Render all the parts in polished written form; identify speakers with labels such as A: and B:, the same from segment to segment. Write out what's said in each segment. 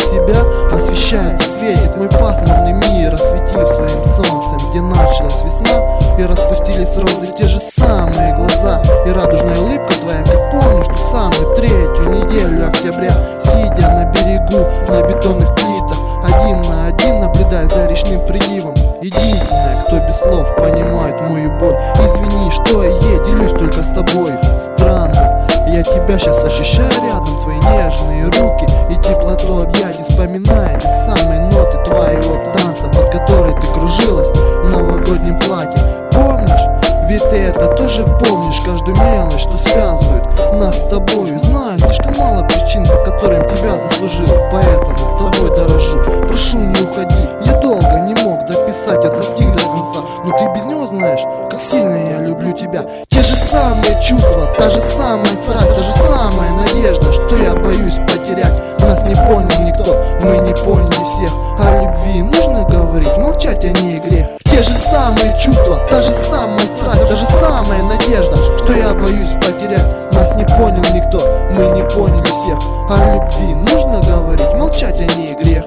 A: себя освещает и светит мой пасмурный мир, осветив своим солнцем, где началась весна, и распустились розы те же самые глаза, и радужная улыбка твоя, как помнишь ту самую третью неделю октября, сидя на берегу на бетонных плитах, один на один наблюдая за речным приливом. Единственная, кто без слов понимает мою боль. Извини, что я делюсь только с тобой. Странно, я тебя сейчас ощущаю рядом, твои нежные руки и теплоту объятий, вспоминая те самые ноты твоего танца, под которой ты кружилась в новогоднем платье. Помнишь? Ведь ты это тоже помнишь, каждую мелочь, что связывает нас с тобою. Знаю, слишком мало причин, по которым тебя заслужил, поэтому тобой дорожу. Прошу, не уходи, я долго не мог дописать этот стих до конца, но ты без него знаешь, как сильно я люблю тебя. Те же самые чувства, та же самая страсть, та же самая надежда, что я боюсь потерять. Нас не понял никто, мы не поняли всех. О любви нужно говорить, молчать о ней грех. Те же самые чувства, та же самая страсть, та же самая надежда, что я боюсь потерять. Нас не понял никто, мы не поняли всех. О любви нужно говорить, молчать о ней грех.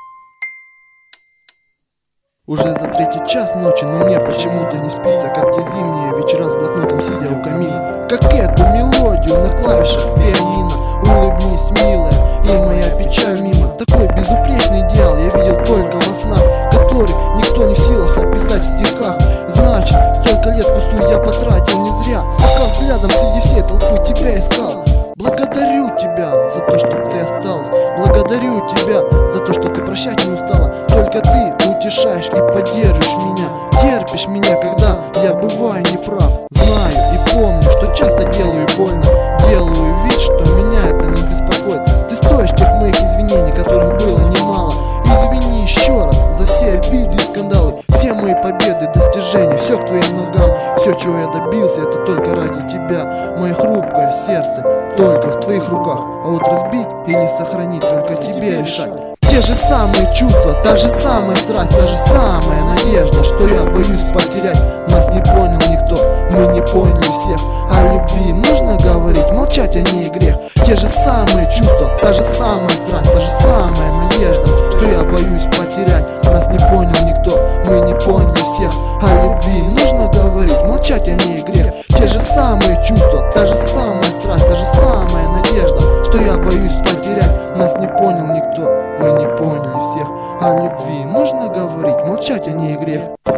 A: Уже за 3-й час ночи, но мне почему-то не спится, как те зимние вечера с блокнотом сидя у камина. Как эту мелодию на клавишах пианино. Улыбнись, милая, и моя печаль мимо. Такой безупречный идеал я видел только во снах, который никто не в силах описать в стихах. Значит, столько лет пустую я потратил не зря, пока взглядом среди всей толпы тебя искал. Благодарю тебя за то, что ты осталась. Благодарю тебя за то, что ты прощать не устала. Только ты утешаешь и поддержишь меня, терпишь меня, когда я бываю неправ. Знаю и помню, что часто делаю больно, делаю вид, что меня это не беспокоит. Ты стоишь тех моих извинений, которых было немало. Извини еще раз за все обиды и скандалы, все мои победы, достижения, все к твоим ногам. Все, чего я добился, это только ради тебя. Мое хрупкое сердце только в твоих руках, а вот разбить или сохранить только тебе решать. Те же самые чувства, та же самая страсть, та же самая надежда, что я боюсь потерять. Нас не понял никто, мы не поняли всех. О любви нужно говорить, молчать о ней грех. Те же самые чувства, та же самая страсть, та же самая надежда, что я боюсь потерять. Нас не понял никто, мы не поняли всех. О любви нужно говорить, молчать о ней грех. Те же самые чувства, та же самая страсть, та же самая надежда, что я боюсь потерять. Нас не понял никто, мы не поняли всех. О любви нужно говорить, молчать о ней грех.